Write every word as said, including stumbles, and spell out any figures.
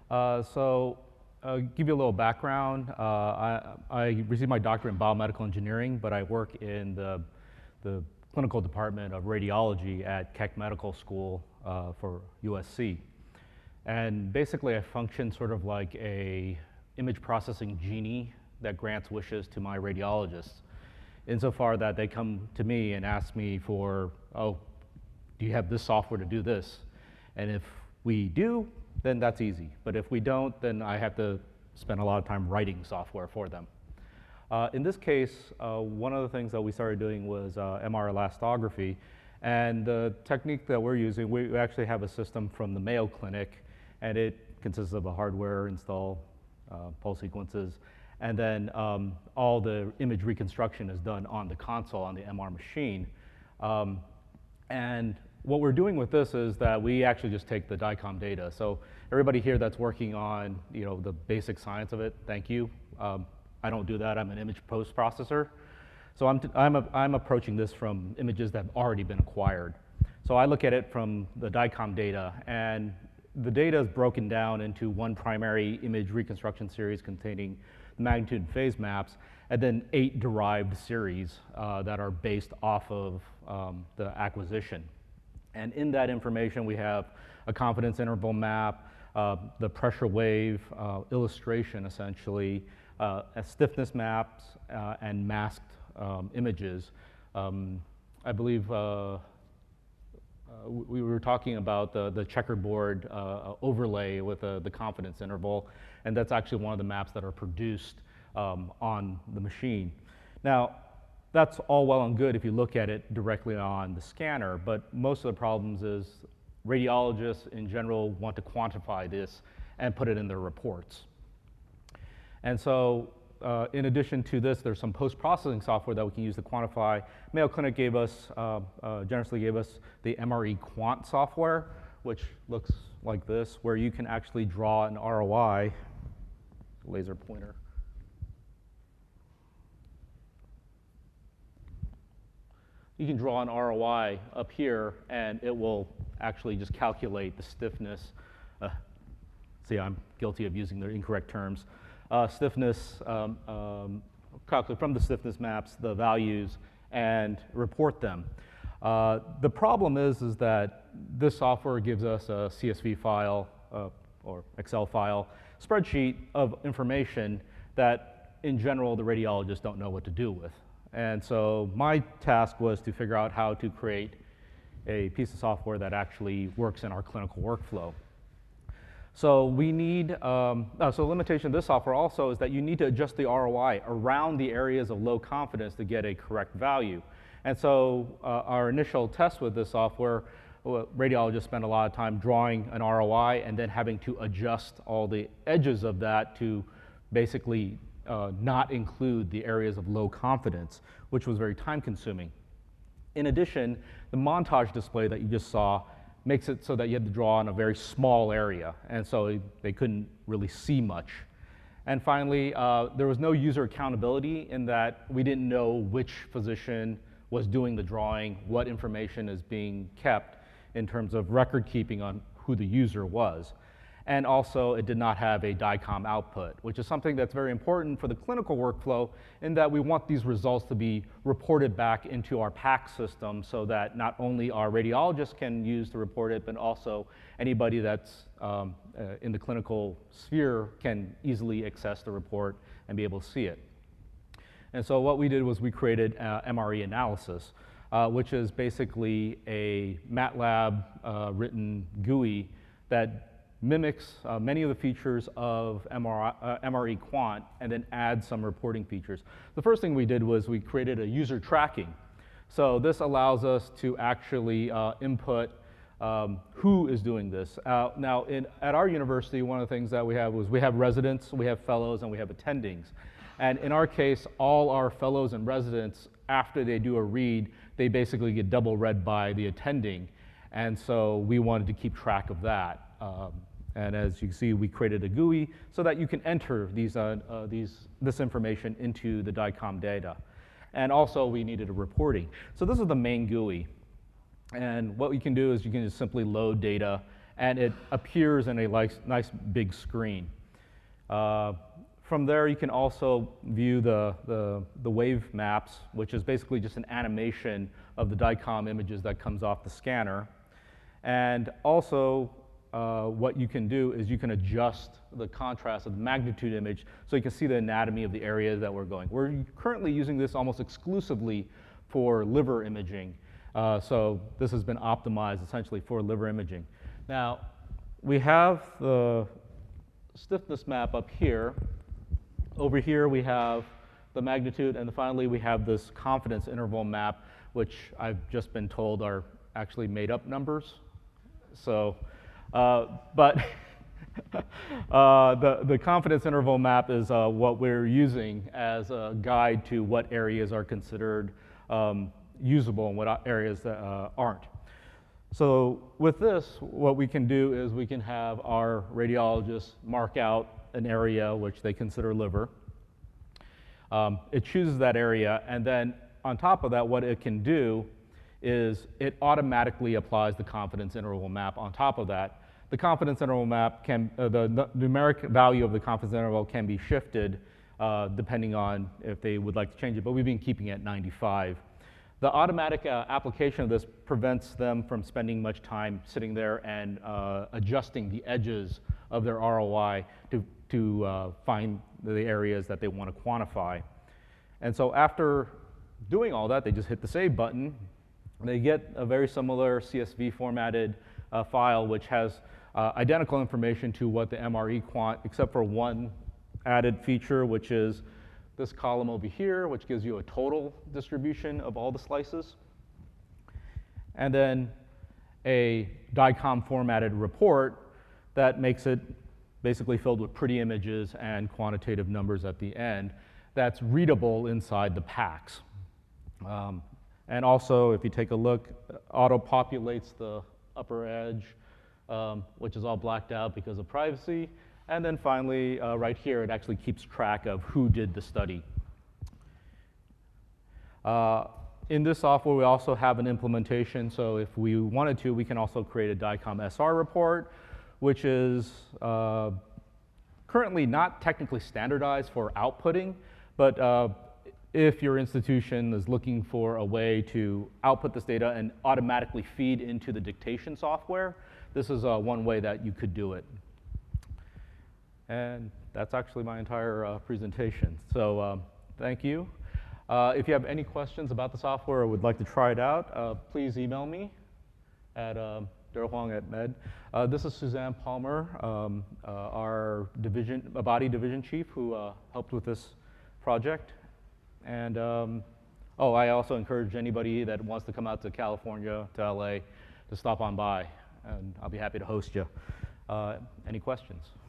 Uh, so, uh, give you a little background. Uh, I, I received my doctorate in biomedical engineering, but I work in the, the clinical department of radiology at Keck Medical School uh, for U S C. And basically, I function sort of like a image processing genie that grants wishes to my radiologists, insofar that they come to me and ask me for, oh, do you have this software to do this? And if we do, then that's easy. But if we don't, then I have to spend a lot of time writing software for them. Uh, in this case, uh, one of the things that we started doing was uh, M R elastography. And the technique that we're using, we actually have a system from the Mayo Clinic, and it consists of a hardware install, uh, pulse sequences, and then um, all the image reconstruction is done on the console on the M R machine. Um, and what we're doing with this is that we actually just take the DICOM data. So everybody here that's working on, you know, the basic science of it, thank you. Um, I don't do that. I'm an image post processor. So I'm, t I'm, a, I'm approaching this from images that have already been acquired. So I look at it from the DICOM data, and the data is broken down into one primary image reconstruction series containing the magnitude and phase maps, and then eight derived series uh, that are based off of um, the acquisition. And in that information, we have a confidence interval map, uh, the pressure wave uh, illustration, essentially, uh, a stiffness maps, uh, and masked um, images. Um, I believe uh, uh, we were talking about the, the checkerboard uh, overlay with uh, the confidence interval, and that's actually one of the maps that are produced um, on the machine. Now, that's all well and good if you look at it directly on the scanner, but most of the problems is radiologists in general want to quantify this and put it in their reports. And so uh, in addition to this, there's some post-processing software that we can use to quantify. Mayo Clinic gave us, uh, uh, generously gave us the M R E Quant software, which looks like this, where you can actually draw an R O I, laser pointer. You can draw an R O I up here, and it will actually just calculate the stiffness. Uh, see, I'm guilty of using the incorrect terms. Uh, stiffness, um, um, calculate from the stiffness maps the values and report them. Uh, the problem is, is that this software gives us a C S V file uh, or Excel file, spreadsheet of information that, in general, the radiologists don't know what to do with. And so my task was to figure out how to create a piece of software that actually works in our clinical workflow. So we need, um, uh, so the limitation of this software also is that you need to adjust the R O I around the areas of low confidence to get a correct value. And so uh, our initial test with this software, well, radiologists spend a lot of time drawing an R O I and then having to adjust all the edges of that to basically Uh, not include the areas of low confidence, which was very time consuming. In addition, the montage display that you just saw makes it so that you had to draw in a very small area, and so they couldn't really see much. And finally, uh, there was no user accountability in that we didn't know which physician was doing the drawing, what information is being kept in terms of record keeping on who the user was. And also, it did not have a DICOM output, which is something that's very important for the clinical workflow in that we want these results to be reported back into our PACS system so that not only our radiologists can use to report it, but also anybody that's um, uh, in the clinical sphere can easily access the report and be able to see it. And so what we did was we created uh, M R E analysis, uh, which is basically a MATLAB uh, written G U I that mimics uh, many of the features of M R I, uh, M R E Quant and then adds some reporting features. The first thing we did was we created a user tracking. So this allows us to actually uh, input um, who is doing this. Uh, now, in, at our university, one of the things that we have was we have residents, we have fellows, and we have attendings. And in our case, all our fellows and residents, after they do a read, they basically get double read by the attending. And so we wanted to keep track of that. Um, And as you can see, we created a G U I so that you can enter these, uh, uh, these, this information into the DICOM data. And also, we needed a reporting. So this is the main G U I. And what we can do is you can just simply load data and it appears in a nice, nice big screen. Uh, from there, you can also view the, the, the wave maps, which is basically just an animation of the DICOM images that comes off the scanner. And also, uh, what you can do is you can adjust the contrast of the magnitude image so you can see the anatomy of the area that we're going. We're currently using this almost exclusively for liver imaging. Uh, so this has been optimized essentially for liver imaging. Now, we have the stiffness map up here. Over here, we have the magnitude, and finally, we have this confidence interval map, which I've just been told are actually made up numbers. So, uh, but uh, the, the confidence interval map is uh, what we're using as a guide to what areas are considered um, usable and what areas that uh, aren't. So with this, what we can do is we can have our radiologists mark out an area which they consider liver. Um, it chooses that area, and then on top of that, what it can do is it automatically applies the confidence interval map on top of that. The confidence interval map can, uh, the numeric value of the confidence interval can be shifted uh, depending on if they would like to change it, but we've been keeping it at ninety-five. The automatic uh, application of this prevents them from spending much time sitting there and uh, adjusting the edges of their R O I to, to uh, find the areas that they want to quantify. And so after doing all that, they just hit the save button. They get a very similar C S V formatted uh, file which has uh, identical information to what the M R E quant, except for one added feature, which is this column over here, which gives you a total distribution of all the slices. And then a DICOM formatted report that makes it basically filled with pretty images and quantitative numbers at the end that's readable inside the packs. Um, and also, if you take a look, auto-populates the upper edge, um, which is all blacked out because of privacy. And then finally, uh, right here, it actually keeps track of who did the study. Uh, in this software, we also have an implementation. So if we wanted to, we can also create a DICOM S R report, which is uh, currently not technically standardized for outputting. But uh, if your institution is looking for a way to output this data and automatically feed into the dictation software, this is uh, one way that you could do it. And that's actually my entire uh, presentation. So um, thank you. Uh, if you have any questions about the software or would like to try it out, uh, please email me at um, Daryl Huang at Med. Uh, this is Suzanne Palmer, um, uh, our division, body division chief, who uh, helped with this project. And um, oh, I also encourage anybody that wants to come out to California, to L A, to stop on by, and I'll be happy to host you. Uh, any questions?